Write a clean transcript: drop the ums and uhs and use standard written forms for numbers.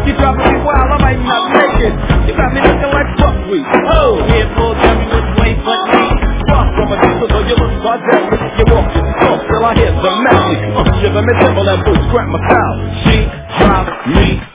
You driving me wild, I might not make it. You got me looking like buckwheat. Oh, here pulls every which way but me. Fuck from a distance, so you look goddamn. You walk, you talk till I hear the melody. Shiver me, dimple that boots, grab my pal. She drives me